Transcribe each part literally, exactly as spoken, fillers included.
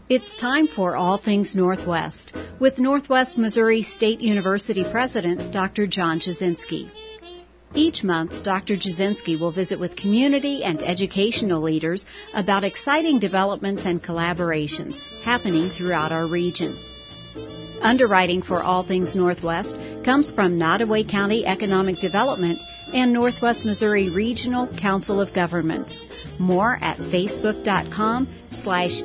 It's time for All Things Northwest with Northwest Missouri State University President Doctor John Jasinski. Each month, Doctor Jasinski will visit with community and educational leaders about exciting developments and collaborations happening throughout our region. Underwriting for All Things Northwest comes from Nottoway County Economic Development and Northwest Missouri Regional Council of Governments. More at facebook.com slash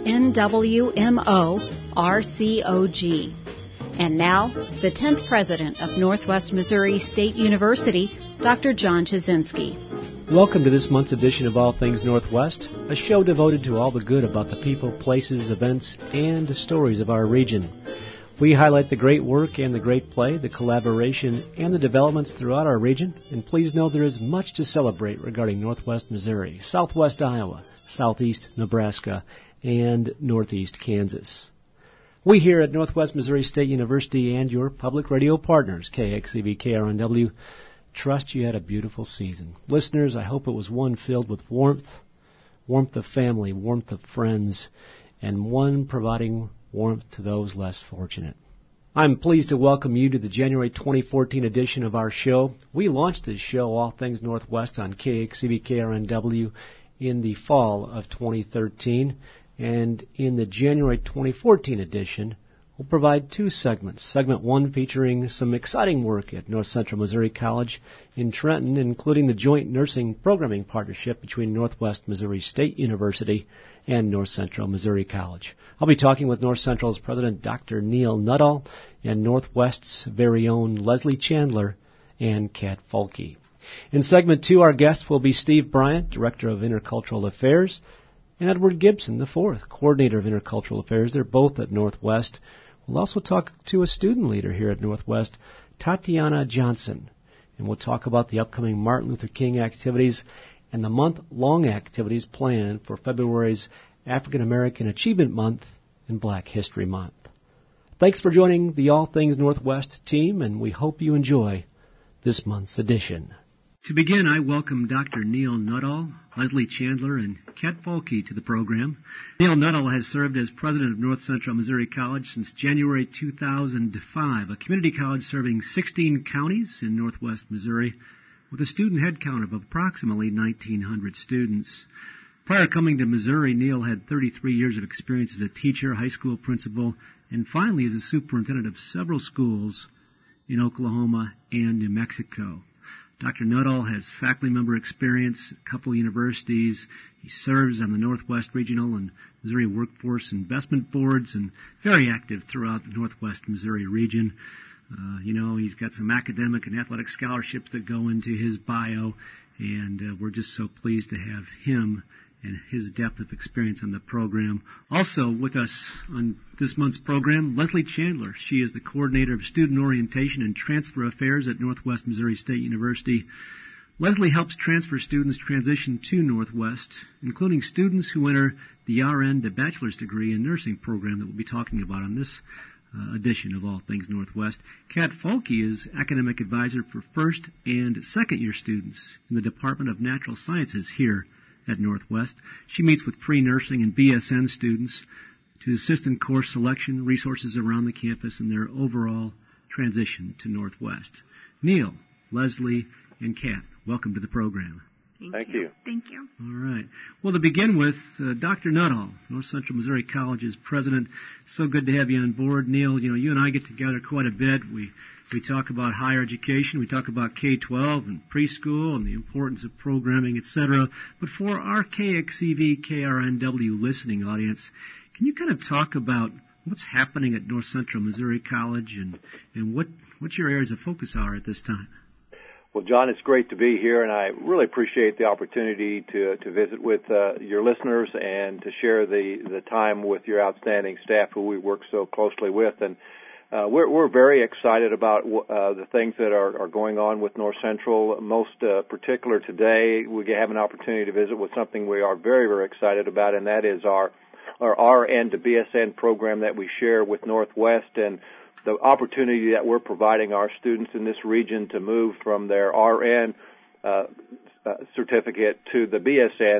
NWMORCOG. And now, the tenth President of Northwest Missouri State University, Doctor John Jasinski. Welcome to this month's edition of All Things Northwest, a show devoted to all the good about the people, places, events, and stories of our region. We highlight the great work and the great play, the collaboration, and the developments throughout our region. And please know there is much to celebrate regarding Northwest Missouri, Southwest Iowa, Southeast Nebraska, and Northeast Kansas. We here at Northwest Missouri State University and your public radio partners, K X E V K R N W, trust you had a beautiful season. Listeners, I hope it was one filled with warmth, warmth of family, warmth of friends, and one providing warmth to those less fortunate. I'm pleased to welcome you to the January twenty fourteen edition of our show. We launched this show, All Things Northwest, on K X E V K R N W in the fall of twenty thirteen, and in the January twenty fourteen edition, we'll provide two segments. Segment one featuring some exciting work at North Central Missouri College in Trenton, including the joint nursing programming partnership between Northwest Missouri State University and North Central Missouri College. I'll be talking with North Central's President Doctor Neil Nuttall and Northwest's very own Leslie Chandler and Kat Folke. In segment two, our guests will be Steve Bryant, Director of Intercultural Affairs, and Edward Gibson, the fourth, Coordinator of Intercultural Affairs. They're both at Northwest. We'll also talk to a student leader here at Northwest, Tatiana Johnson, and we'll talk about the upcoming Martin Luther King activities and the month-long activities planned for February's African American Achievement Month and Black History Month. Thanks for joining the All Things Northwest team, and we hope you enjoy this month's edition. To begin, I welcome Doctor Neil Nuttall, Leslie Chandler, and Kat Folke to the program. Neil Nuttall has served as president of North Central Missouri College since January two thousand five, a community college serving sixteen counties in northwest Missouri, with a student headcount of approximately nineteen hundred students. Prior to coming to Missouri, Neil had thirty-three years of experience as a teacher, high school principal, and finally as a superintendent of several schools in Oklahoma and New Mexico. Doctor Nuttall has faculty member experience at a couple universities. He serves on the Northwest Regional and Missouri Workforce Investment Boards and very active throughout the Northwest Missouri region. Uh, you know, he's got some academic and athletic scholarships that go into his bio, and uh, we're just so pleased to have him and his depth of experience on the program. Also with us on this month's program, Leslie Chandler. She is the Coordinator of Student Orientation and Transfer Affairs at Northwest Missouri State University. Leslie helps transfer students transition to Northwest, including students who enter the R N to bachelor's degree in nursing program that we'll be talking about on this Uh, edition of All Things Northwest. Kat Folke is academic advisor for first and second year students in the Department of Natural Sciences here at Northwest. She meets with pre-nursing and B S N students to assist in course selection, resources around the campus, and their overall transition to Northwest. Neil, Leslie, and Kat, welcome to the program. Thank, Thank you. you. Thank you. All right. Well, to begin with, uh, Doctor Nuttall, North Central Missouri College's president. So good to have you on board. Neil, you know, you and I get together quite a bit. We we talk about higher education. We talk about K twelve and preschool and the importance of programming, et cetera. But for our K X E V K R N W listening audience, can you kind of talk about what's happening at North Central Missouri College and, and what, what your areas of focus are at this time? Well, John, it's great to be here, and I really appreciate the opportunity to to visit with uh, your listeners and to share the, the time with your outstanding staff who we work so closely with. And uh, we're, we're very excited about uh, the things that are, are going on with North Central. Most uh, particular today, we have an opportunity to visit with something we are very, very excited about, and that is our, our R N to B S N program that we share with Northwest, and the opportunity that we're providing our students in this region to move from their R N uh, uh, certificate to the B S N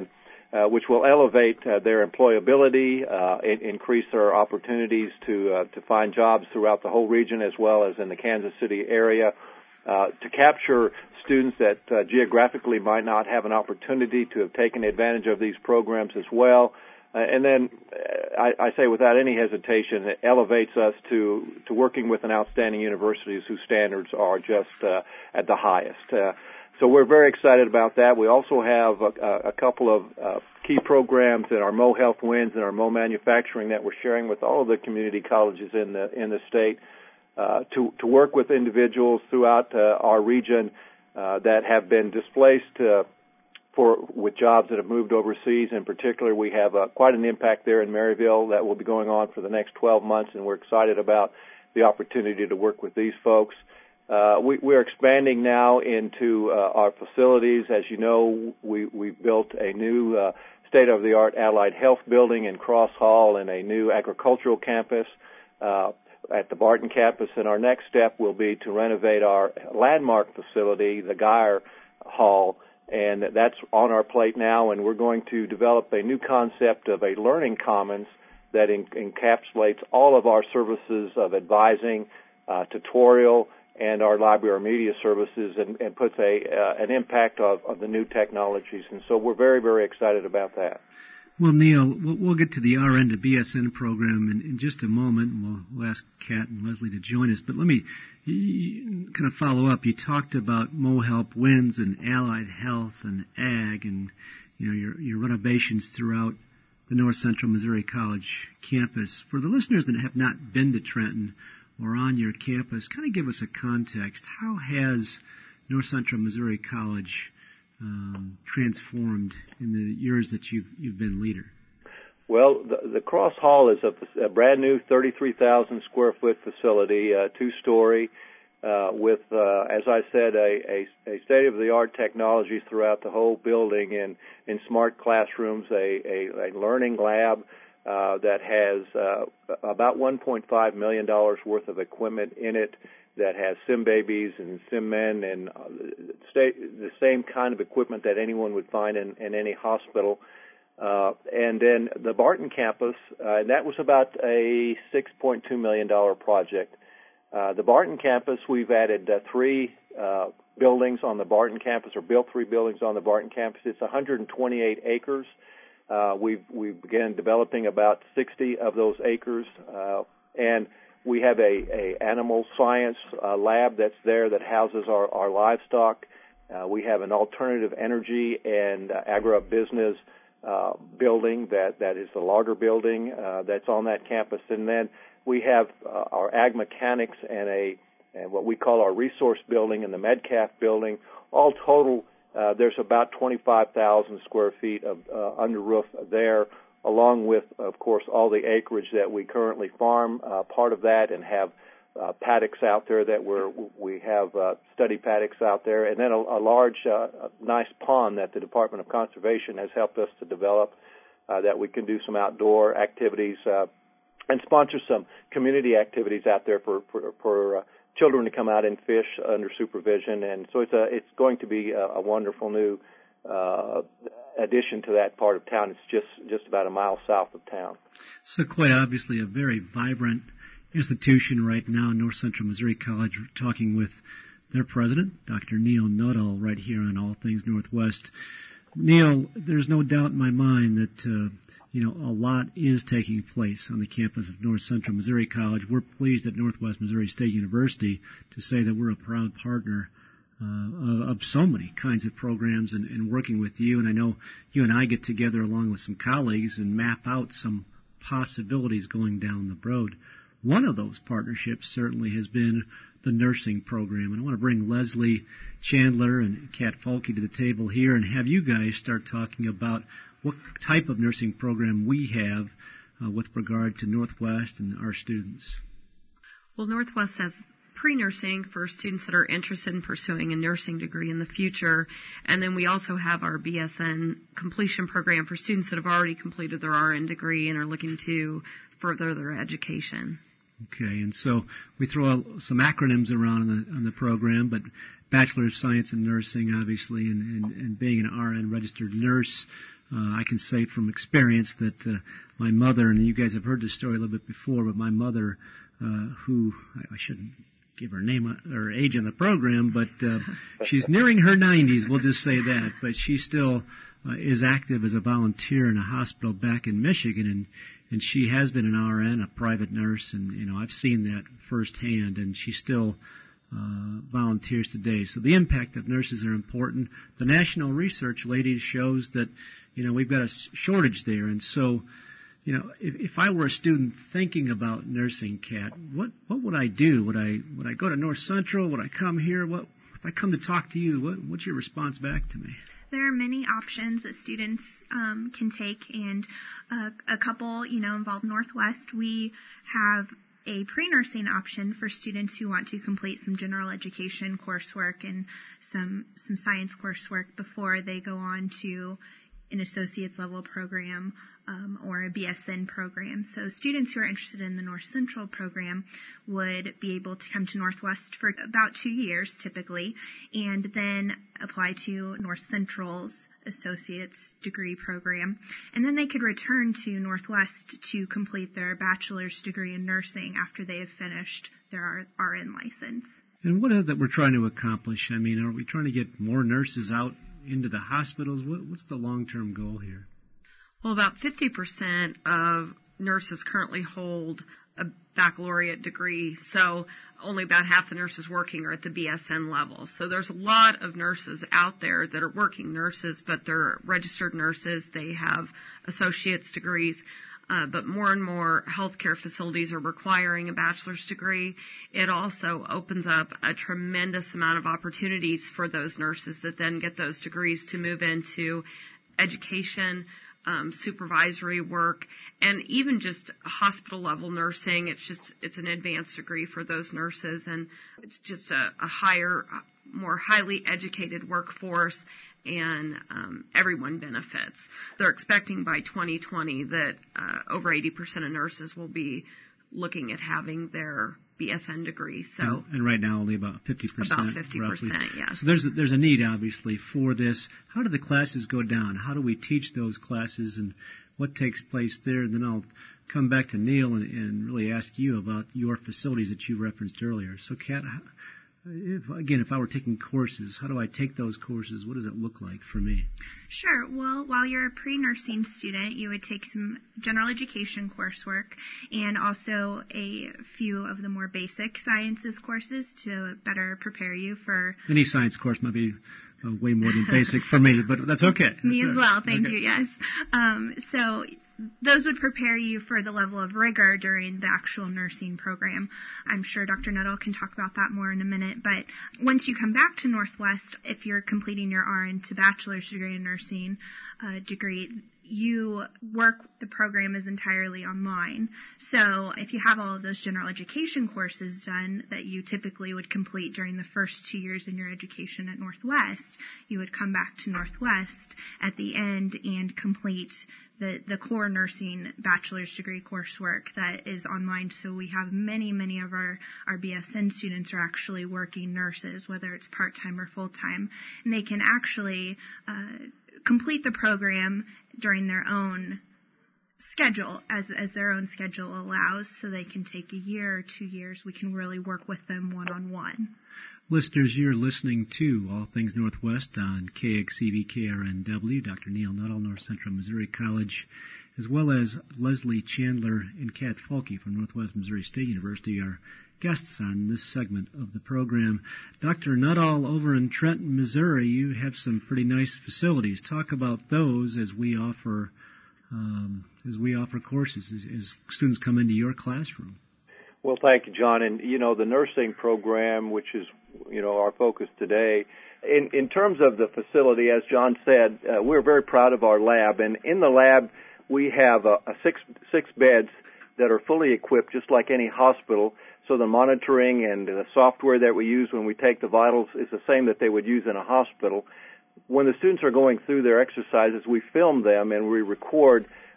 uh, which will elevate uh, their employability, uh, in- increase their opportunities to uh, to find jobs throughout the whole region as well as in the Kansas City area, uh, to capture students that uh, geographically might not have an opportunity to have taken advantage of these programs as well. Uh, and then uh, I, I say without any hesitation, it elevates us to, to working with an outstanding universities whose standards are just uh, at the highest. Uh, so we're very excited about that. We also have a, a couple of uh, key programs in our Mo Health Wins and our Mo Manufacturing that we're sharing with all of the community colleges in the in the state uh, to to work with individuals throughout uh, our region uh, that have been displaced Uh, for with jobs that have moved overseas. In particular, we have uh, quite an impact there in Maryville that will be going on for the next twelve months, and we're excited about the opportunity to work with these folks. Uh, we, we're expanding now into uh, our facilities. As you know, we, we built a new uh, state-of-the-art allied health building in Cross Hall and a new agricultural campus uh, at the Barton campus, and our next step will be to renovate our landmark facility, the Geyer Hall, and that's on our plate now, and we're going to develop a new concept of a learning commons that en- encapsulates all of our services of advising, uh, tutorial, and our library or media services, and, and puts a uh, an impact of, of the new technologies. And so we're very, very excited about that. Well, Neil, we'll, we'll get to the R N to B S N program in, in just a moment, and we'll, we'll ask Kat and Leslie to join us. But let me kind of follow up. You talked about Mo Help Wins and Allied Health and Ag, and you know your, your renovations throughout the North Central Missouri College campus. For the listeners that have not been to Trenton or on your campus, kind of give us a context. How has North Central Missouri College Um, transformed in the years that you've you've been leader? Well, the, the Cross Hall is a, a brand new thirty-three thousand square foot facility, uh, two story, uh, with, uh, as I said, a, a, a state of the art technology throughout the whole building, in in smart classrooms, a, a, a learning lab uh, that has uh, about one point five million dollars worth of equipment in it, that has sim babies and sim men and uh, sta- the same kind of equipment that anyone would find in, in any hospital. Uh, and then the Barton campus, uh, and that was about a six point two million dollars project. Uh, the Barton campus, we've added uh, three uh, buildings on the Barton campus, or built three buildings on the Barton campus. It's one hundred twenty-eight acres. Uh, we've, we began developing about sixty of those acres, uh, and we have a, a animal science uh, lab that's there that houses our, our livestock. Uh, we have an alternative energy and uh, agribusiness uh, building that, that is the Lager building uh, that's on that campus. And then we have uh, our ag mechanics and a and what we call our resource building and the Medcalf building. All total, uh, there's about twenty-five thousand square feet of uh, under roof there, along with, of course, all the acreage that we currently farm, uh, part of that, and have uh, paddocks out there that we're, we have uh, study paddocks out there, and then a, a large, uh, nice pond that the Department of Conservation has helped us to develop uh, that we can do some outdoor activities uh, and sponsor some community activities out there for, for, for uh, children to come out and fish under supervision. And so it's, a, it's going to be a, a wonderful new uh addition to that part of town. It's just just about a mile south of town. So quite obviously a very vibrant institution right now, North Central Missouri College. We're talking with their president, Doctor Neil Nuttall, right here on All Things Northwest. Neil, there's no doubt in my mind that uh, you know a lot is taking place on the campus of North Central Missouri College. We're pleased at Northwest Missouri State University to say that we're a proud partner Uh, of, of so many kinds of programs, and, and working with you. And I know you and I get together along with some colleagues and map out some possibilities going down the road. One of those partnerships certainly has been the nursing program. And I want to bring Leslie Chandler and Kat Folke to the table here and have you guys start talking about what type of nursing program we have uh, with regard to Northwest and our students. Well, Northwest has pre-nursing for students that are interested in pursuing a nursing degree in the future. And then we also have our B S N completion program for students that have already completed their R N degree and are looking to further their education. Okay, and so we throw some acronyms around on the, on the program, but Bachelor of Science in Nursing, obviously, and, and, and being an R N registered nurse. Uh, I can say from experience that uh, my mother, and you guys have heard this story a little bit before, but my mother, uh, who I, I shouldn't give her name or age on the program, but uh, she's nearing her nineties, we'll just say that, but she still uh, is active as a volunteer in a hospital back in Michigan, and, and she has been an R N, a private nurse, and you know I've seen that firsthand, and she still Uh, volunteers today. So the impact of nurses are important. The national research, ladies, shows that, you know, we've got a shortage there. And so, you know, if, if I were a student thinking about nursing, Kat, what, what would I do? Would I would I go to North Central? Would I come here? What if I come to talk to you? What, what's your response back to me? There are many options that students um, can take, and uh, a couple, you know, involve Northwest. We have a pre-nursing option for students who want to complete some general education coursework and some some science coursework before they go on to an associate's level program um, or a B S N program. So students who are interested in the North Central program would be able to come to Northwest for about two years typically, and then apply to North Central's associate's degree program, and then they could return to Northwest to complete their bachelor's degree in nursing after they have finished their R N license. And what is it that we're trying to accomplish? I mean, are we trying to get more nurses out into the hospitals? What, what's the long-term goal here? Well, about fifty percent of nurses currently hold a baccalaureate degree, so only about half the nurses working are at the B S N level. So there's a lot of nurses out there that are working nurses, but they're registered nurses. They have associate's degrees, uh, but more and more healthcare facilities are requiring a bachelor's degree. It also opens up a tremendous amount of opportunities for those nurses that then get those degrees to move into education, Um, supervisory work, and even just hospital level nursing. It's just, it's an advanced degree for those nurses, and it's just a, a higher, more highly educated workforce, and um, everyone benefits. They're expecting by twenty twenty that uh, over eighty percent of nurses will be looking at having their B S N degree. So, and, and right now only about fifty percent. About fifty percent, roughly. Yes. So there's a, there's a need obviously for this. How do the classes go down? How do we teach those classes, and what takes place there? And then I'll come back to Neil and, and really ask you about your facilities that you referenced earlier. So, Kat, if, again, if I were taking courses, how do I take those courses? What does it look like for me? Sure. Well, while you're a pre-nursing student, you would take some general education coursework and also a few of the more basic sciences courses to better prepare you for... Any science course might be uh, way more than basic for me, but that's okay. That's me as well, thank okay. you, yes. Um, so... Those would prepare you for the level of rigor during the actual nursing program. I'm sure Doctor Nuttall can talk about that more in a minute, but once you come back to Northwest, if you're completing your R N to bachelor's degree in nursing uh, degree, you work, the program is entirely online. So if you have all of those general education courses done that you typically would complete during the first two years in your education at Northwest, you would come back to Northwest at the end and complete the, the core nursing bachelor's degree coursework that is online. So we have many, many of our, our B S N students are actually working nurses, whether it's part-time or full-time, and they can actually uh, complete the program during their own schedule, as as their own schedule allows, so they can take a year or two years. We can really work with them one-on-one. Listeners, you're listening to All Things Northwest on K X E V K R N W. Doctor Neil Nuttall, North Central Missouri College, as well as Leslie Chandler and Kat Falke from Northwest Missouri State University, are guests on this segment of the program. Doctor Nuttall, over in Trenton, Missouri, you have some pretty nice facilities. Talk about those as we offer um, as we offer courses, as, as students come into your classroom. Well, thank you, John. And, you know, the nursing program, which is, you know, our focus today, in, in terms of the facility, as John said, uh, we're very proud of our lab. And in the lab, we have a, a six, six beds that are fully equipped, just like any hospital. So the monitoring and the software that we use when we take the vitals is the same that they would use in a hospital. When the students are going through their exercises, we film them and we record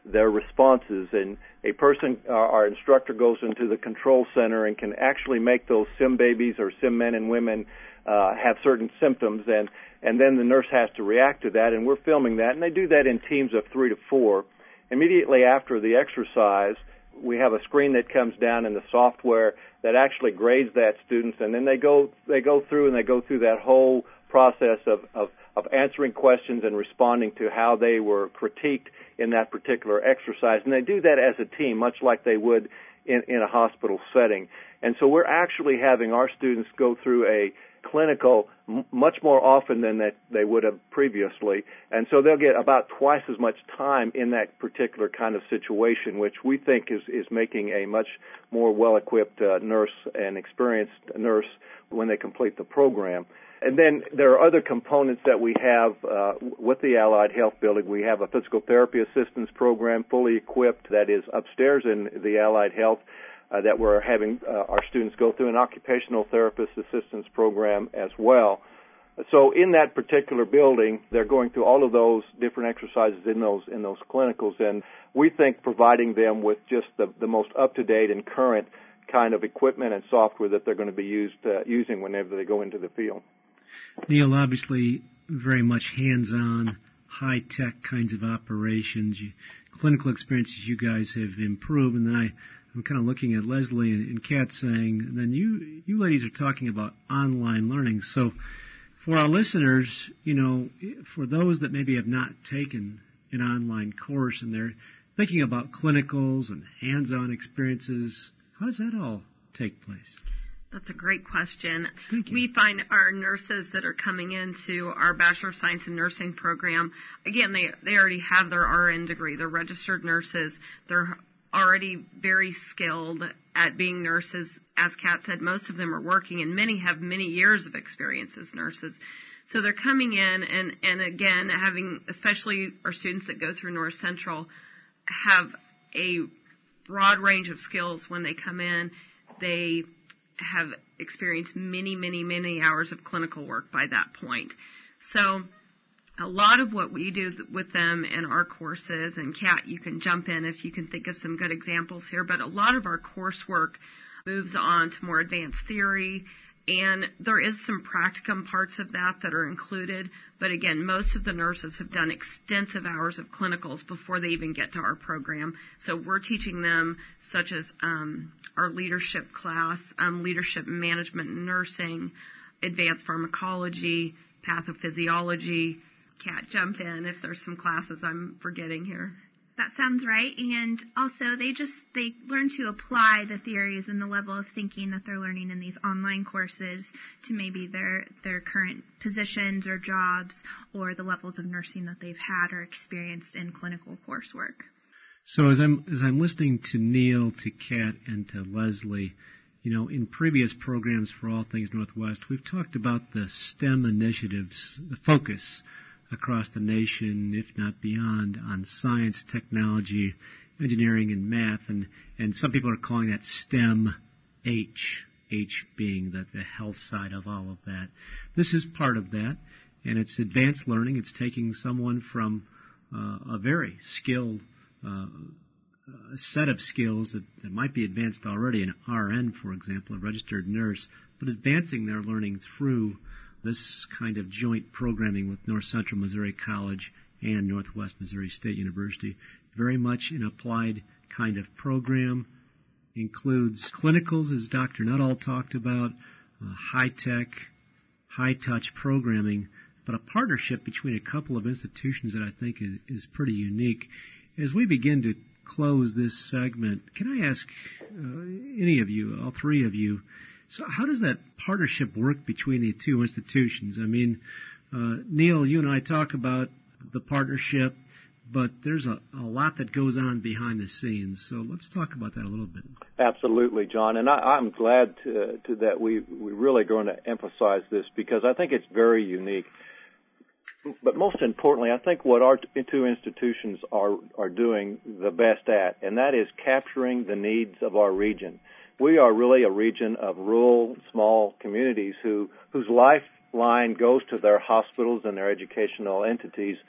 their responses. And a person, our, our instructor goes into the control center and can actually make those sim babies or sim men and women uh, have certain symptoms, and, and then the nurse has to react to that, and we're filming that. And they do that in teams of three to four. Immediately after the exercise, we have a screen that comes down in the software that actually grades that students, and then they go they go through and they go through that whole process of, of, of answering questions and responding to how they were critiqued in that particular exercise. And they do that as a team, much like they would in, in a hospital setting. And so we're actually having our students go through a clinical m- much more often than that they would have previously. And so they'll get about twice as much time in that particular kind of situation, which we think is, is making a much more well-equipped uh, nurse and experienced nurse when they complete the program. And then there are other components that we have uh, with the Allied Health Building. We have a physical therapy assistance program fully equipped that is upstairs in the Allied Health uh, that we're having uh, our students go through, an occupational therapist assistance program as well. So in that particular building, they're going through all of those different exercises in those in those clinicals, and we think providing them with just the, the most up-to-date and current kind of equipment and software that they're going to be used uh, using whenever they go into the field. Neil, obviously very much hands-on, high-tech kinds of operations. You, clinical experiences you guys have improved, and then I, I'm kind of looking at Leslie and, and Kat saying, and then you, you ladies are talking about online learning. So for our listeners, you know, for those that maybe have not taken an online course and they're thinking about clinicals and hands-on experiences, how does that all take place? That's a great question. Thank you. We find our nurses that are coming into our Bachelor of Science in Nursing program, again, they they already have their R N degree. They're registered nurses. They're already very skilled at being nurses. As Kat said, most of them are working, and many have many years of experience as nurses. So they're coming in, and, and again, having, especially our students that go through North Central, have a broad range of skills when they come in. They have experienced many, many, many hours of clinical work by that point. So a lot of what we do with them in our courses, and Kat, you can jump in if you can think of some good examples here, but a lot of our coursework moves on to more advanced theory, and there is some practicum parts of that that are included. But again, most of the nurses have done extensive hours of clinicals before they even get to our program. So we're teaching them, such as um, our leadership class, um, leadership management and nursing, advanced pharmacology, pathophysiology. Kat, jump in if there's some classes I'm forgetting here. That sounds right. And also they just, they learn to apply the theories and the level of thinking that they're learning in these online courses to maybe their, their current positions or jobs or the levels of nursing that they've had or experienced in clinical coursework. So as I'm, as I'm listening to Neil, to Kat, and to Leslie, you know, in previous programs for All Things Northwest, we've talked about the STEM initiatives, the focus across the nation, if not beyond, on science, technology, engineering, and math. And, and some people are calling that STEM H, H being the, the health side of all of that. This is part of that, and it's advanced learning. It's taking someone from uh, a very skilled uh, a set of skills that, that might be advanced already, an R N, for example, a registered nurse, but advancing their learning through this kind of joint programming with North Central Missouri College and Northwest Missouri State University. Very much an applied kind of program. Includes clinicals, as Doctor Nuttall talked about, uh, high-tech, high-touch programming, but a partnership between a couple of institutions that I think is, is pretty unique. As we begin to close this segment, can I ask uh, any of you, all three of you, so how does that partnership work between the two institutions? I mean, uh, Neil, you and I talk about the partnership, but there's a, a lot that goes on behind the scenes. So let's talk about that a little bit. Absolutely, John. And I, I'm glad to, to that we, we're really going to emphasize this because I think it's very unique. But most importantly, I think what our two institutions are, are doing the best at, and that is capturing the needs of our region. We are really a region of rural, small communities who whose lifeline goes to their hospitals and their educational entities,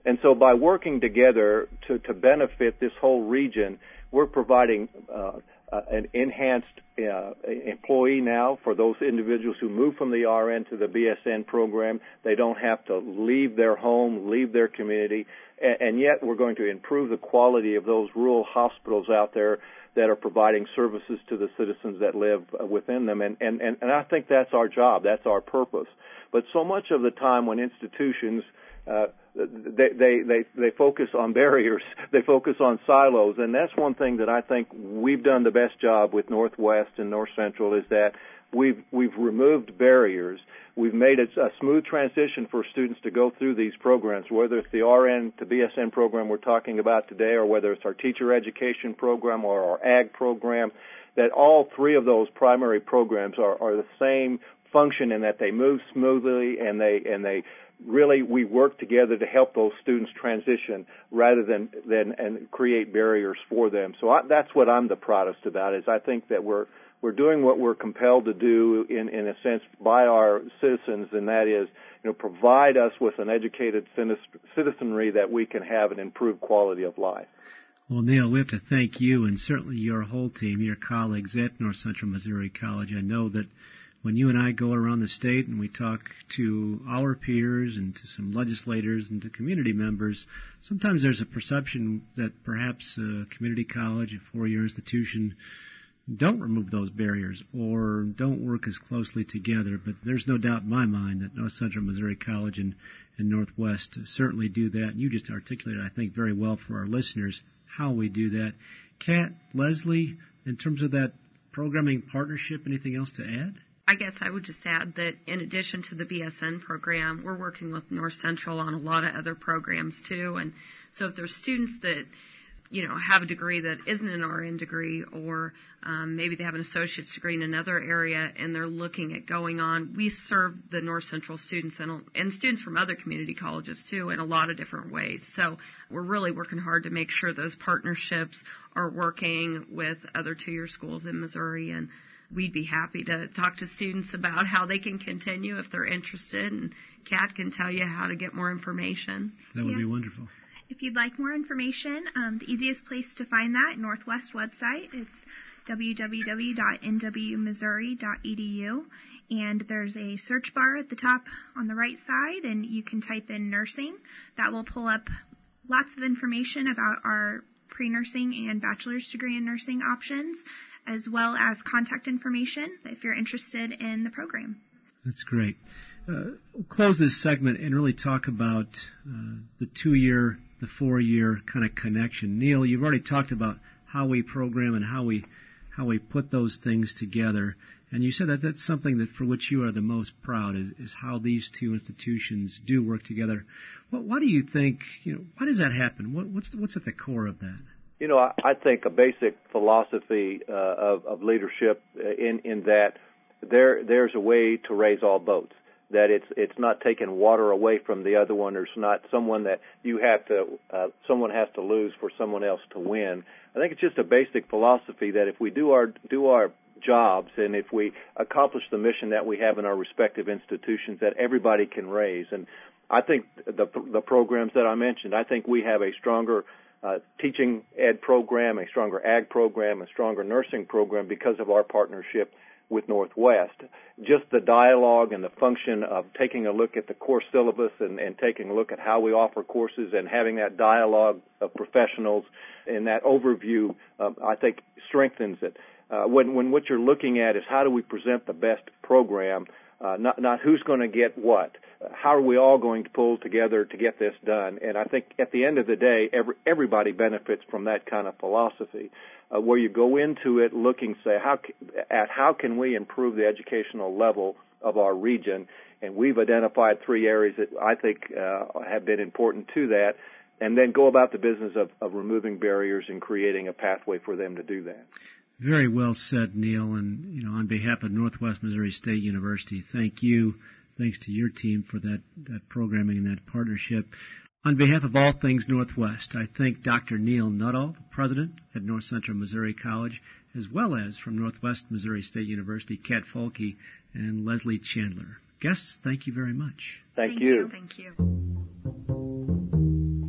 And so by working together to, to benefit this whole region, we're providing uh, uh, an enhanced uh, employee now for those individuals who move from the R N to the B S N program. They don't have to leave their home, leave their community, and, and yet we're going to improve the quality of those rural hospitals out there that are providing services to the citizens that live within them. And, and, and I think that's our job. That's our purpose. But so much of the time when institutions uh, They, they, they, they focus on barriers. They focus on silos. And that's one thing that I think we've done the best job with Northwest and North Central is that we've, we've removed barriers. We've made it a smooth transition for students to go through these programs, whether it's the R N to B S N program we're talking about today or whether it's our teacher education program or our ag program, that all three of those primary programs are, are the same function in that they move smoothly and they, and they, really, we work together to help those students transition rather than, than and create barriers for them. So I, that's what I'm the proudest about. Is I think that we're we're doing what we're compelled to do in in a sense by our citizens, and that is, you know, provide us with an educated citizenry that we can have an improved quality of life. Well, Neil, we have to thank you and certainly your whole team, your colleagues at North Central Missouri College. I know that when you and I go around the state and we talk to our peers and to some legislators and to community members, sometimes there's a perception that perhaps a community college, a four-year institution, don't remove those barriers or don't work as closely together. But there's no doubt in my mind that North Central Missouri College and, and Northwest certainly do that. And you just articulated, I think, very well for our listeners how we do that. Kat, Leslie, in terms of that programming partnership, anything else to add? I guess I would just add that in addition to the B S N program, we're working with North Central on a lot of other programs too. And so if there's students that, you know, have a degree that isn't an R N degree or um, maybe they have an associate's degree in another area and they're looking at going on, we serve the North Central students and, and students from other community colleges too in a lot of different ways. So we're really working hard to make sure those partnerships are working with other two-year schools in Missouri, and we'd be happy to talk to students about how they can continue if they're interested, and Kat can tell you how to get more information. That would yes. be wonderful. If you'd like more information, um, the easiest place to find that, Northwest website, it's w w w dot n w missouri dot e d u, and there's a search bar at the top on the right side, and you can type in nursing. That will pull up lots of information about our pre-nursing and bachelor's degree in nursing options, as well as contact information if you're interested in the program. That's great. Uh, we'll close this segment and really talk about uh, the two-year, the four-year kind of connection. Neil, you've already talked about how we program and how we how we put those things together, and you said that that's something that for which you are the most proud is, is how these two institutions do work together. What, why do you think? You know, why does that happen? What, what's the, what's at the core of that? You know, I, I think a basic philosophy uh, of, of leadership in, in that there there's a way to raise all boats. That it's it's not taking water away from the other one. There's not someone that you have to uh, someone has to lose for someone else to win. I think it's just a basic philosophy that if we do our do our jobs and if we accomplish the mission that we have in our respective institutions, that everybody can raise. And I think the the programs that I mentioned, I think we have a stronger Uh, teaching ed program, a stronger ag program, a stronger nursing program because of our partnership with Northwest. Just the dialogue and the function of taking a look at the course syllabus and, and taking a look at how we offer courses and having that dialogue of professionals and that overview, uh, I think, strengthens it. Uh, when, when what you're looking at is how do we present the best program, uh, not, not who's going to get what. How are we all going to pull together to get this done? And I think at the end of the day, every, everybody benefits from that kind of philosophy, uh, where you go into it looking, say, how at how can we improve the educational level of our region? And we've identified three areas that I think uh, have been important to that, and then go about the business of, of removing barriers and creating a pathway for them to do that. Very well said, Neil. And you know, on behalf of Northwest Missouri State University, thank you. Thanks to your team for that, that programming and that partnership. On behalf of All Things Northwest, I thank Doctor Neil Nuttall, the president at North Central Missouri College, as well as from Northwest Missouri State University, Kat Folke and Leslie Chandler. Guests, thank you very much. Thank, thank you. you. Thank you.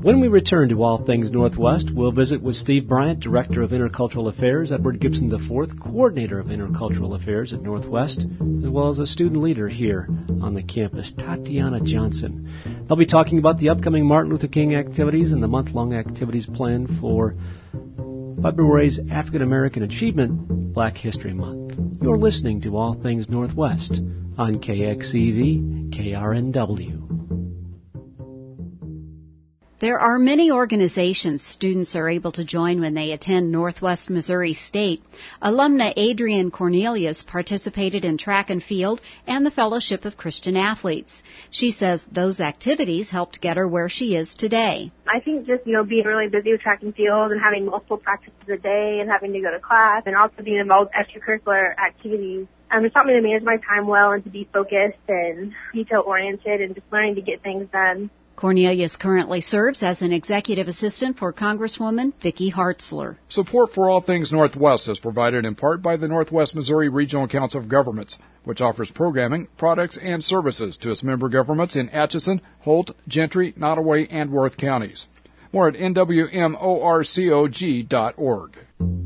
When we return to All Things Northwest, we'll visit with Steve Bryant, Director of Intercultural Affairs, Edward Gibson the fourth, Coordinator of Intercultural Affairs at Northwest, as well as a student leader here on the campus, Tatiana Johnson. They'll be talking about the upcoming Martin Luther King activities and the month-long activities planned for February's African American Achievement Black History Month. You're listening to All Things Northwest on K X E V, K R N W. There are many organizations students are able to join when they attend Northwest Missouri State. Alumna Adrienne Cornelius participated in track and field and the Fellowship of Christian Athletes. She says those activities helped get her where she is today. I think just, you know, being really busy with track and field and having multiple practices a day and having to go to class and also being involved in extracurricular activities Um, it's taught me to manage my time well and to be focused and detail-oriented and just learning to get things done. Cornelius currently serves as an executive assistant for Congresswoman Vicki Hartzler. Support for All Things Northwest is provided in part by the Northwest Missouri Regional Council of Governments, which offers programming, products, and services to its member governments in Atchison, Holt, Gentry, Nottoway, and Worth counties. More at N W M O R C O G dot org.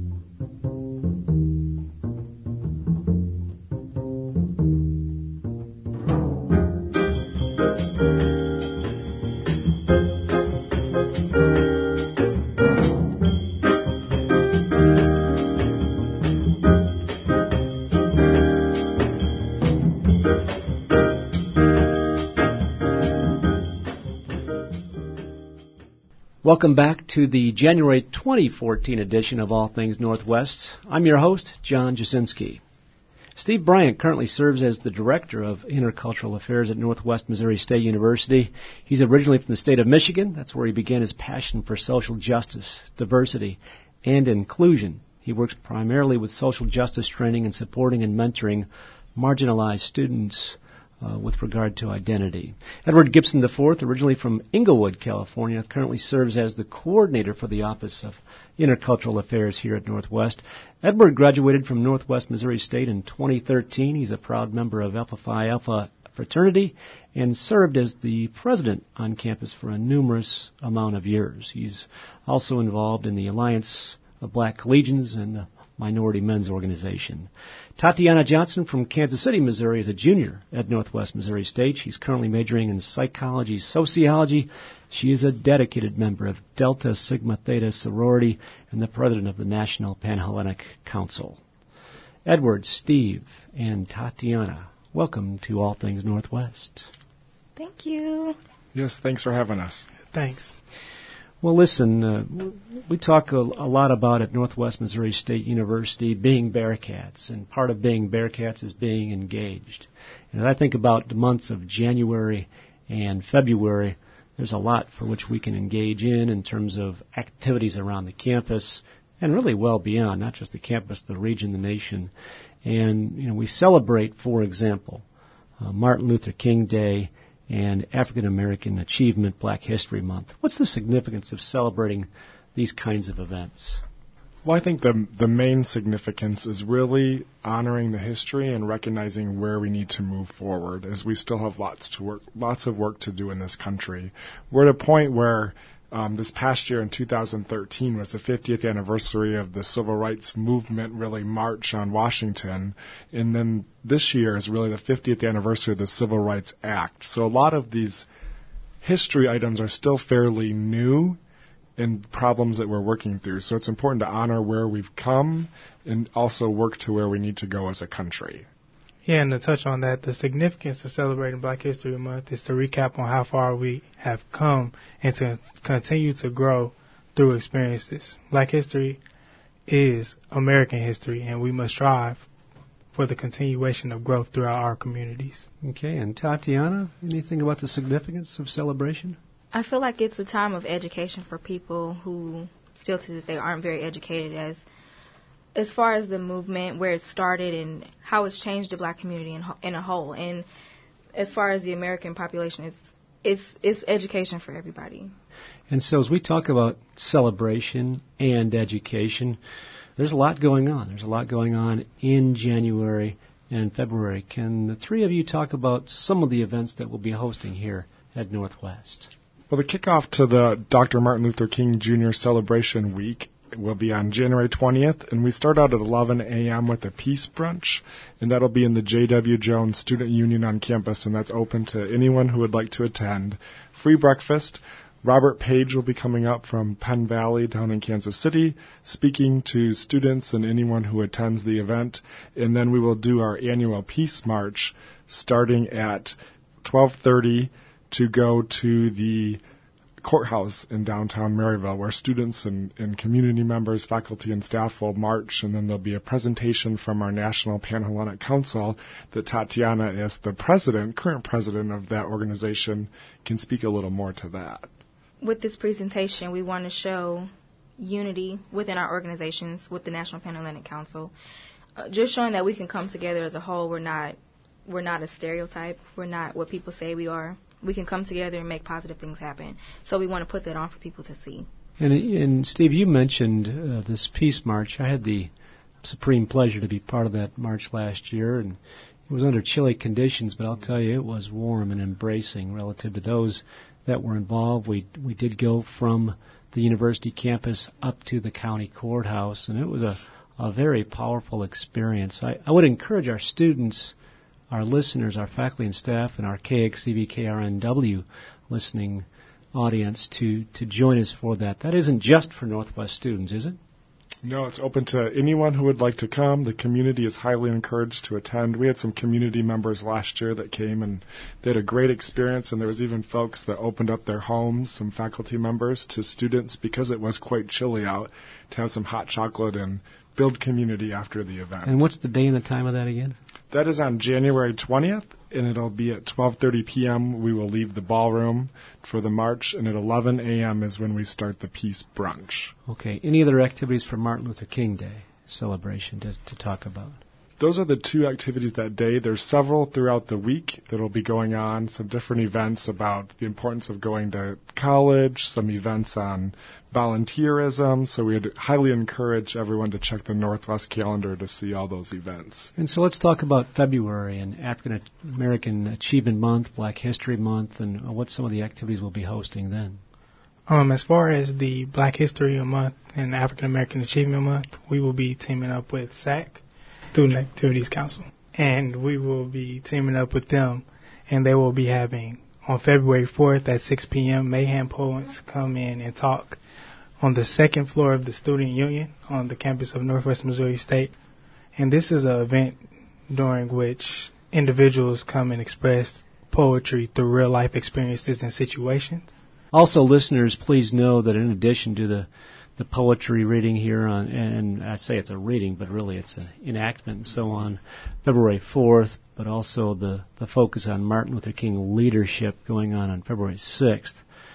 Welcome back to the January twenty fourteen edition of All Things Northwest. I'm your host, John Jasinski. Steve Bryant currently serves as the Director of Intercultural Affairs at Northwest Missouri State University. He's originally from the state of Michigan. That's where he began his passion for social justice, diversity, and inclusion. He works primarily with social justice training and supporting and mentoring marginalized students Uh, with regard to identity. Edward Gibson the fourth, originally from Inglewood, California, currently serves as the coordinator for the Office of Intercultural Affairs here at Northwest. Edward graduated from Northwest Missouri State in twenty thirteen. He's a proud member of Alpha Phi Alpha fraternity and served as the president on campus for a numerous amount of years. He's also involved in the Alliance of Black Collegians and the Minority Men's Organization. Tatiana Johnson from Kansas City, Missouri is a junior at Northwest Missouri State. She's currently majoring in psychology, sociology. She is a dedicated member of Delta Sigma Theta sorority and the president of the National Panhellenic Council. Edward, Steve, and Tatiana, welcome to All Things Northwest. Thank you. Yes, thanks for having us. Thanks. Well, listen, uh, we talk a, a lot about at Northwest Missouri State University being Bearcats, and part of being Bearcats is being engaged. And as I think about the months of January and February, there's a lot for which we can engage in in terms of activities around the campus and really well beyond, not just the campus, the region, the nation. And, you know, we celebrate, for example, uh, Martin Luther King Day and African American Achievement Black History Month. What's the significance of celebrating these kinds of events? Well, I think the the main significance is really honoring the history and recognizing where we need to move forward, as we still have lots to work, lots of work to do in this country. We're at a point where um, this past year in two thousand thirteen was the fiftieth anniversary of the Civil Rights Movement really march on Washington, and then this year is really the fiftieth anniversary of the Civil Rights Act. So a lot of these history items are still fairly new and problems that we're working through. So it's important to honor where we've come and also work to where we need to go as a country. Yeah, and to touch on that, the significance of celebrating Black History Month is to recap on how far we have come and to continue to grow through experiences. Black history is American history, and we must strive for the continuation of growth throughout our communities. Okay, and Tatiana, anything about the significance of celebration? I feel like it's a time of education for people who still to this day aren't very educated as as far as the movement, where it started and how it's changed the Black community in, in a whole. And as far as the American population, it's, it's, it's education for everybody. And so as we talk about celebration and education, there's a lot going on. There's a lot going on in January and February. Can the three of you talk about some of the events that we'll be hosting here at Northwest? Well, the kickoff to the Doctor Martin Luther King Junior Celebration Week will be on January twentieth, and we start out at eleven a.m. with a peace brunch, and that'll be in the J W. Jones Student Union on campus, and that's open to anyone who would like to attend. Free breakfast. Robert Page will be coming up from Penn Valley down in Kansas City, speaking to students and anyone who attends the event, and then we will do our annual Peace March starting at twelve thirty to go to the courthouse in downtown Maryville, where students and, and community members, faculty, and staff will march, and then there'll be a presentation from our National Panhellenic Council that Tatiana, as the president, current president of that organization, can speak a little more to that. With this presentation, we want to show unity within our organizations with the National Panhellenic Council, uh, just showing that we can come together as a whole. We're not, we're not a stereotype. We're not what people say we are. We can come together and make positive things happen. So we want to put that on for people to see. And, and Steve, you mentioned uh, this Peace March. I had the supreme pleasure to be part of that march last year, and it was under chilly conditions, but I'll tell you, it was warm and embracing relative to those that were involved. We we did go from the university campus up to the county courthouse, and it was a, a very powerful experience. I, I would encourage our students, our listeners, our faculty and staff, and our K X C V K R N W listening audience to, to join us for that. That isn't just for Northwest students, is it? No, it's open to anyone who would like to come. The community is highly encouraged to attend. We had some community members last year that came, and they had a great experience, and there was even folks that opened up their homes, some faculty members, to students because it was quite chilly out, to have some hot chocolate and build community after the event. And what's the day and the time of that again? That is on January twentieth, and it'll be at twelve thirty p.m. We will leave the ballroom for the march, and at eleven a.m. is when we start the Peace Brunch. Okay. Any other activities for Martin Luther King Day celebration to, to talk about? Those are the two activities that day. There's several throughout the week that will be going on, some different events about the importance of going to college, some events on volunteerism, so we'd highly encourage everyone to check the Northwest calendar to see all those events. And so let's talk about February and African American Achievement Month, Black History Month, and what some of the activities we'll be hosting then. Um, as far as the Black History Month and African American Achievement Month, we will be teaming up with S A C, Student Activities Council, and we will be teaming up with them, and they will be having on February fourth at six p.m. Mayhem Poets come in and talk on the second floor of the Student Union on the campus of Northwest Missouri State. And this is an event during which individuals come and express poetry through real life experiences and situations. Also, listeners, please know that in addition to the the poetry reading here, on, and I say it's a reading, but really it's an enactment and so on, February fourth, but also the, the focus on Martin Luther King leadership going on on February sixth.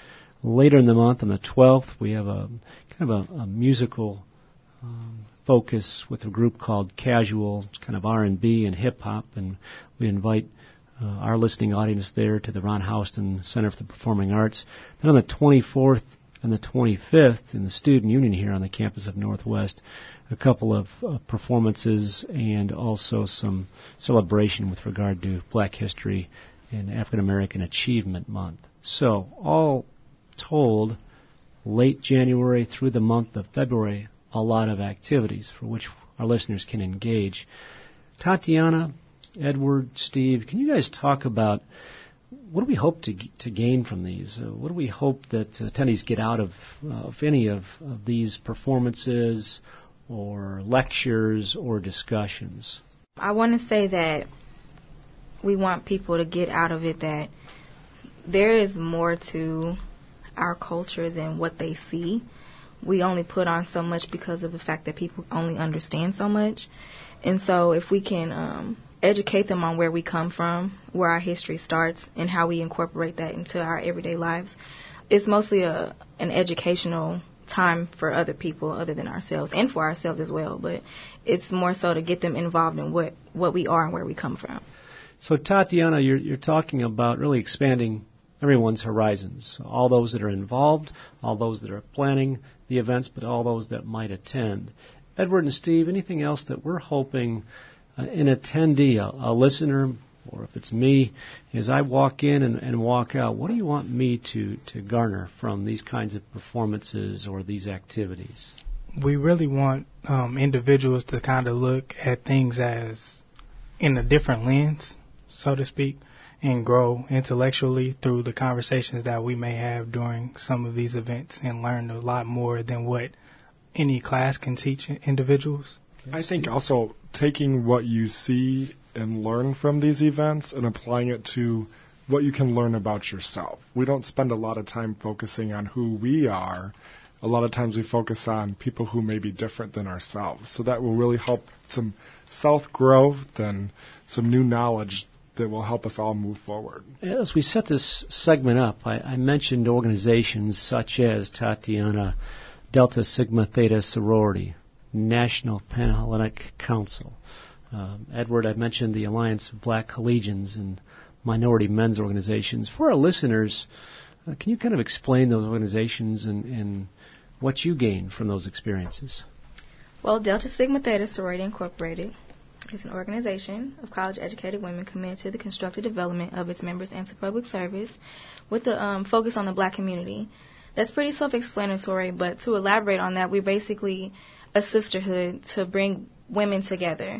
Later in the month, on the twelfth, we have a kind of a, a musical um, focus with a group called Casual. It's kind of R and B and hip-hop, and we invite uh, our listening audience there to the Ron Houston Center for the Performing Arts. Then on the twenty-fourth and the twenty-fifth, in the Student Union here on the campus of Northwest, a couple of uh, performances and also some celebration with regard to Black History and African American Achievement Month. So, all told, late January through the month of February, a lot of activities for which our listeners can engage. Tatiana, Edward, Steve, can you guys talk about what do we hope to to gain from these? Uh, what do we hope that attendees get out of, uh, of any of, of these performances or lectures or discussions? I want to say that we want people to get out of it that there is more to our culture than what they see. We only put on so much because of the fact that people only understand so much. And so if we can um, educate them on where we come from, where our history starts, and how we incorporate that into our everyday lives, it's mostly a an educational time for other people other than ourselves, and for ourselves as well. But it's more so to get them involved in what, what we are and where we come from. So, Tatiana, you're, you're talking about really expanding everyone's horizons, all those that are involved, all those that are planning the events, but all those that might attend. Edward and Steve, anything else that we're hoping uh, an attendee, a, a listener, or if it's me, as I walk in and, and walk out, what do you want me to, to garner from these kinds of performances or these activities? We really want um, individuals to kind of look at things as in a different lens, so to speak, and grow intellectually through the conversations that we may have during some of these events and learn a lot more than what any class can teach individuals. I think also taking what you see and learn from these events and applying it to what you can learn about yourself. We don't spend a lot of time focusing on who we are. A lot of times we focus on people who may be different than ourselves. So that will really help some self-growth and some new knowledge that will help us all move forward. As we set this segment up, I, I mentioned organizations such as Tatiana, Delta Sigma Theta Sorority, National Panhellenic Council. Um, Edward, I mentioned the Alliance of Black Collegians and minority men's organizations. For our listeners, uh, can you kind of explain those organizations and, and what you gain from those experiences? Well, Delta Sigma Theta Sorority Incorporated is an organization of college-educated women committed to the constructive development of its members and to public service with the um, focus on the black community. That's pretty self-explanatory, but to elaborate on that, we're basically a sisterhood to bring women together,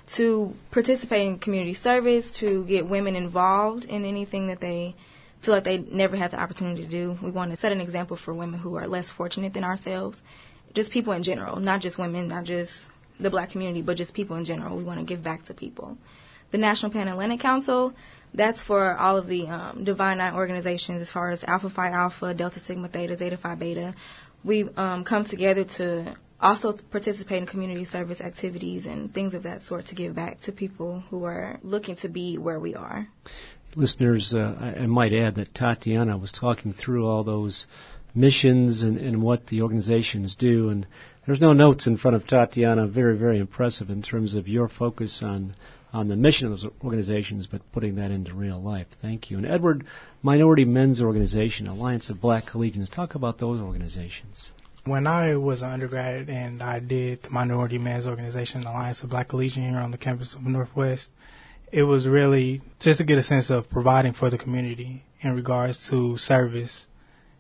to participate in community service, to get women involved in anything that they feel like they never had the opportunity to do. We want to set an example for women who are less fortunate than ourselves, just people in general, not just women, not just the black community, but just people in general. We want to give back to people. The National Panhellenic Council, that's for all of the um, Divine Nine organizations as far as Alpha Phi Alpha, Delta Sigma Theta, Zeta Phi Beta. We um, come together to also participate in community service activities and things of that sort to give back to people who are looking to be where we are. Listeners, uh, I, I might add that Tatiana was talking through all those missions and, and what the organizations do, and there's no notes in front of Tatiana. Very, very impressive in terms of your focus on on the mission of those organizations, but putting that into real life. Thank you. And Edward, Minority Men's Organization, Alliance of Black Collegians. Talk about those organizations. When I was an undergrad and I did the Minority Men's Organization, Alliance of Black Collegian here on the campus of Northwest, it was really just to get a sense of providing for the community in regards to service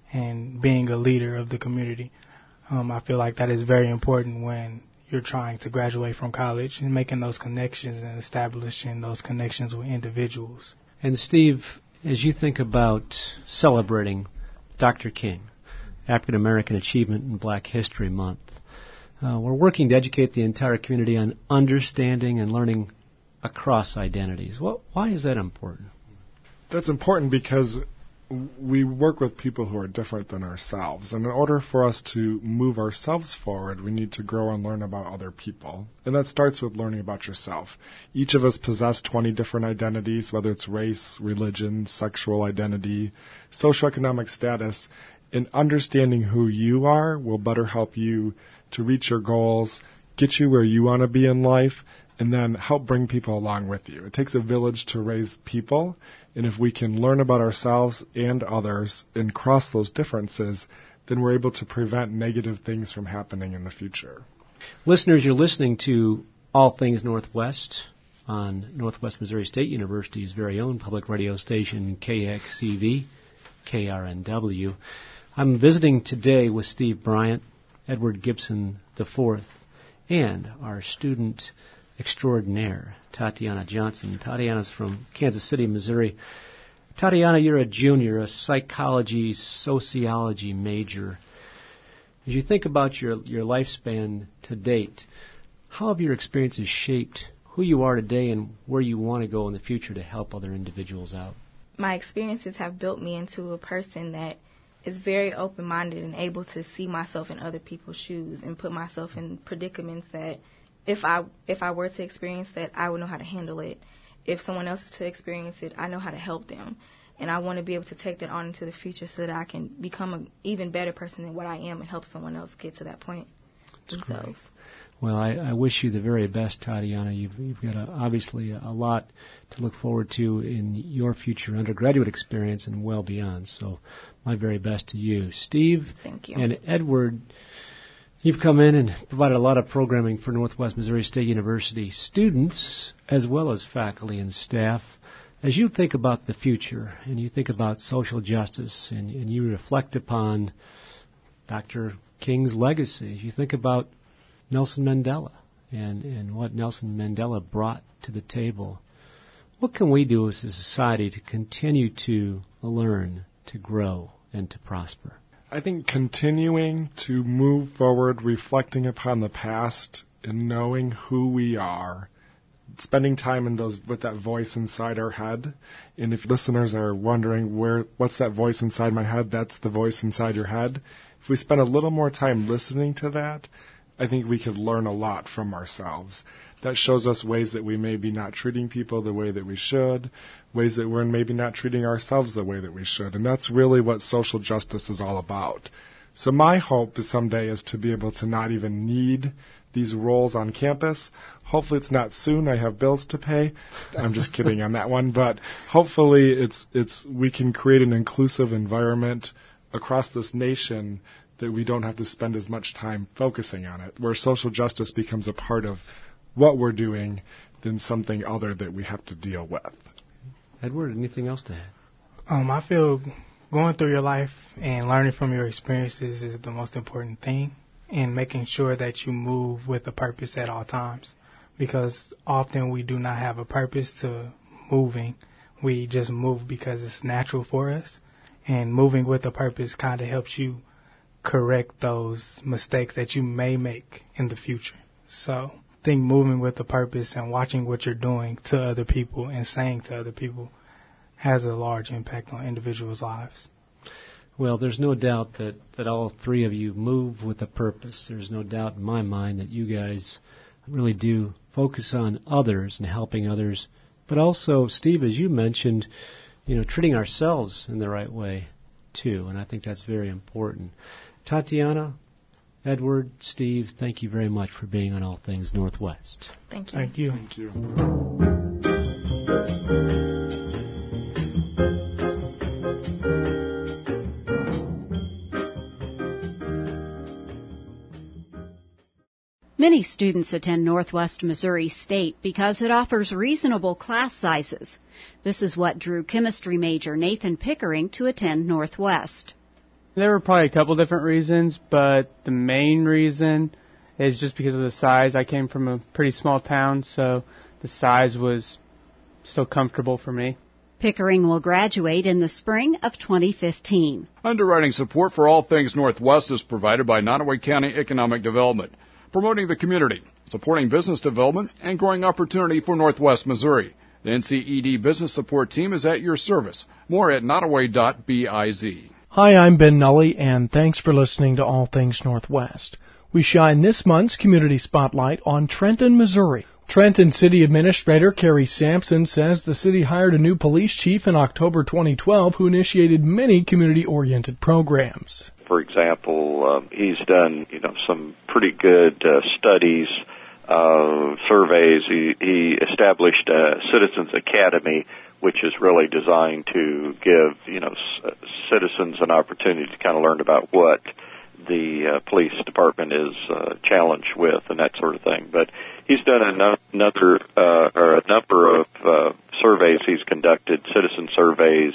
and being a leader of the community. Um, I feel like that is very important when you're trying to graduate from college and making those connections and establishing those connections with individuals. And Steve, as you think about celebrating Doctor King, African American Achievement in Black History Month, uh, we're working to educate the entire community on understanding and learning across identities. Well, why is that important? That's important because we work with people who are different than ourselves. And in order for us to move ourselves forward, we need to grow and learn about other people. And that starts with learning about yourself. Each of us possess twenty different identities, whether it's race, religion, sexual identity, socioeconomic status. And understanding who you are will better help you to reach your goals, get you where you want to be in life, and then help bring people along with you. It takes a village to raise people, and if we can learn about ourselves and others and cross those differences, then we're able to prevent negative things from happening in the future. Listeners, you're listening to All Things Northwest on Northwest Missouri State University's very own public radio station, K X C V, K R N W. I'm visiting today with Steve Bryant, Edward Gibson the fourth, and our student extraordinaire, Tatiana Johnson. Tatiana's from Kansas City, Missouri. Tatiana, you're a junior, a psychology, sociology major. As you think about your, your lifespan to date, how have your experiences shaped who you are today and where you want to go in the future to help other individuals out? My experiences have built me into a person that is very open-minded and able to see myself in other people's shoes and put myself in predicaments that If I if I were to experience that, I would know how to handle it. If someone else is to experience it, I know how to help them. And I want to be able to take that on into the future so that I can become an even better person than what I am and help someone else get to that point themselves. Well, I, I wish you the very best, Tatiana. You've, you've got a, obviously a, a lot to look forward to in your future undergraduate experience and well beyond. So my very best to you. Steve Thank you. And Edward, You've come in and provided a lot of programming for Northwest Missouri State University students as well as faculty and staff. As you think about the future and you think about social justice and, and you reflect upon Doctor King's legacy, you think about Nelson Mandela and, and what Nelson Mandela brought to the table, what can we do as a society to continue to learn, to grow, and to prosper? I think continuing to move forward, reflecting upon the past and knowing who we are, spending time in those with that voice inside our head. And if listeners are wondering where what's that voice inside my head, that's the voice inside your head. If we spend a little more time listening to that, I think we could learn a lot from ourselves. That shows us ways that we may be not treating people the way that we should, ways that we're maybe not treating ourselves the way that we should. And that's really what social justice is all about. So my hope is someday is to be able to not even need these roles on campus. Hopefully it's not soon. I have bills to pay. I'm just kidding on that one. But hopefully it's it's we can create an inclusive environment across this nation that we don't have to spend as much time focusing on it, where social justice becomes a part of what we're doing than something other that we have to deal with. Edward, anything else to add? Um, I feel going through your life and learning from your experiences is the most important thing, and making sure that you move with a purpose at all times, because often we do not have a purpose to moving. We just move because it's natural for us, and moving with a purpose kind of helps you correct those mistakes that you may make in the future. So I think moving with a purpose and watching what you're doing to other people and saying to other people has a large impact on individuals' lives. Well, there's no doubt that, that all three of you move with a purpose. There's no doubt in my mind that you guys really do focus on others and helping others. But also, Steve, as you mentioned, you know, treating ourselves in the right way, too. And I think that's very important. Tatiana, Edward, Steve, thank you very much for being on All Things Northwest. Thank you. Thank you. Thank you. Many students attend Northwest Missouri State because it offers reasonable class sizes. This is what drew chemistry major Nathan Pickering to attend Northwest. There were probably a couple different reasons, but the main reason is just because of the size. I came from a pretty small town, so the size was so comfortable for me. Pickering will graduate in the spring of twenty fifteen. Underwriting support for All Things Northwest is provided by Nottoway County Economic Development, promoting the community, supporting business development, and growing opportunity for Northwest Missouri. The N C E D Business Support Team is at your service. More at nottoway dot biz. Hi, I'm Ben Nully, and thanks for listening to All Things Northwest. We shine this month's Community Spotlight on Trenton, Missouri. Trenton City Administrator Carrie Sampson says the city hired a new police chief in October twenty twelve who initiated many community-oriented programs. For example, uh, he's done, you know, some pretty good uh, studies, uh, surveys. He, he established a Citizens Academy, which is really designed to give, you know, c- citizens an opportunity to kind of learn about what the uh, police department is uh, challenged with and that sort of thing. But he's done a another uh, or a number of uh, surveys. He's conducted citizen surveys,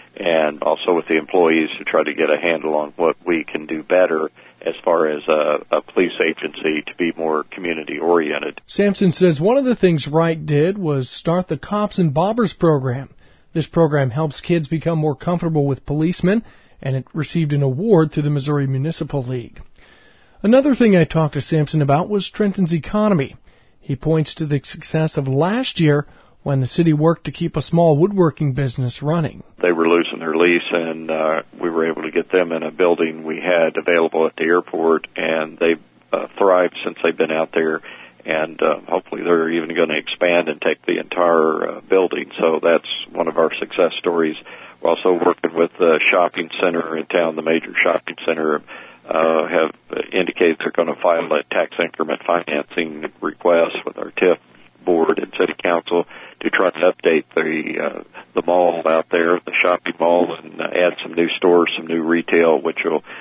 and also with the employees to try to get a handle on what we can do better as far as a, a police agency to be more community-oriented. Sampson says one of the things Wright did was start the Cops and Bobbers program. This program helps kids become more comfortable with policemen, and it received an award through the Missouri Municipal League. Another thing I talked to Sampson about was Trenton's economy. He points to the success of last year when the city worked to keep a small woodworking business running. They were losing their lease, and uh, we were able to get them in a building we had available at the airport, and they've uh, thrived since they've been out there, and uh, hopefully they're even going to expand and take the entire uh, building. So that's one of our success stories. We're also working with the shopping center in town, the major shopping center, uh, have indicated they're going to file a tax increment financing request with our T I F board and city council to try to update the uh, the mall out there, the shopping mall, and uh, add some new stores, some new retail, which will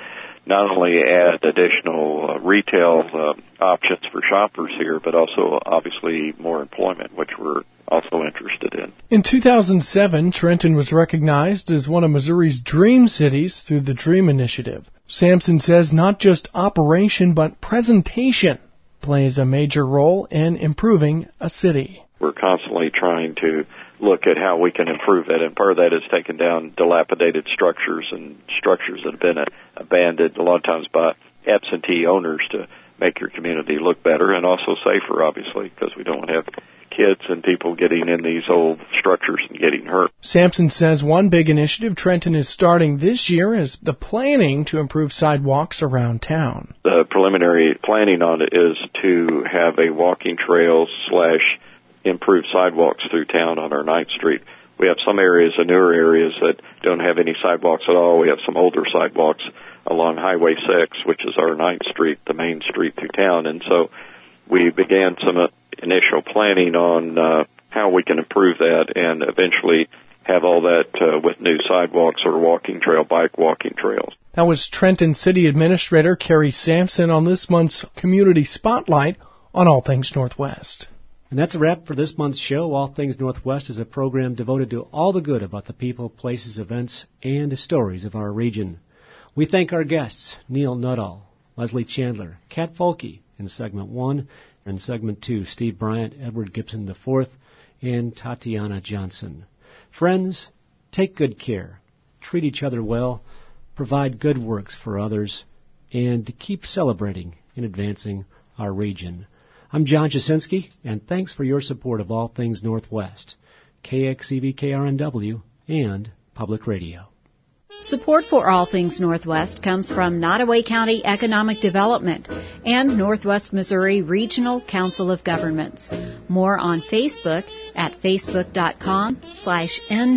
not only add additional uh, retail uh, options for shoppers here, but also obviously more employment, which we're also interested in. In two thousand seven, Trenton was recognized as one of Missouri's dream cities through the DREAM Initiative. Sampson says not just operation, but presentation plays a major role in improving a city. We're constantly trying to look at how we can improve that, and part of that is taking down dilapidated structures and structures that have been abandoned a lot of times by absentee owners to make your community look better and also safer, obviously, because we don't want to have kids and people getting in these old structures and getting hurt. Sampson says one big initiative Trenton is starting this year is the planning to improve sidewalks around town. The preliminary planning on it is to have a walking trail slash improve sidewalks through town on our ninth Street. We have some areas, the newer areas, that don't have any sidewalks at all. We have some older sidewalks along Highway six, which is our ninth Street, the main street through town. And so we began some uh, initial planning on uh, how we can improve that and eventually have all that uh, with new sidewalks or walking trail, bike walking trails. That was Trenton City Administrator Kerry Sampson on this month's Community Spotlight on All Things Northwest. And that's a wrap for this month's show. All Things Northwest is a program devoted to all the good about the people, places, events, and stories of our region. We thank our guests, Neil Nuttall, Leslie Chandler, Kat Folke in segment one, and segment two, Steve Bryant, Edward Gibson the fourth, and Tatiana Johnson. Friends, take good care, treat each other well, provide good works for others, and keep celebrating and advancing our region. I'm John Jasinski, and thanks for your support of All Things Northwest, K X E V K R N W, and Public Radio. Support for All Things Northwest comes from Nottoway County Economic Development and Northwest Missouri Regional Council of Governments. More on Facebook at facebook.com slash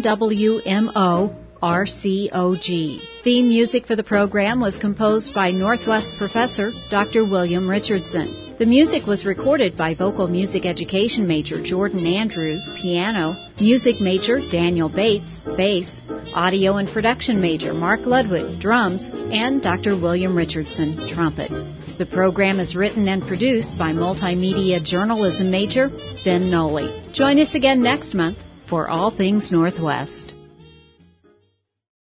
NWMO. R C O G. Theme music for the program was composed by Northwest professor Doctor William Richardson. The music was recorded by vocal music education major Jordan Andrews, piano, music major Daniel Bates, bass, audio and production major Mark Ludwig, drums, and Doctor William Richardson, trumpet. The program is written and produced by multimedia journalism major Ben Noley. Join us again next month for All Things Northwest.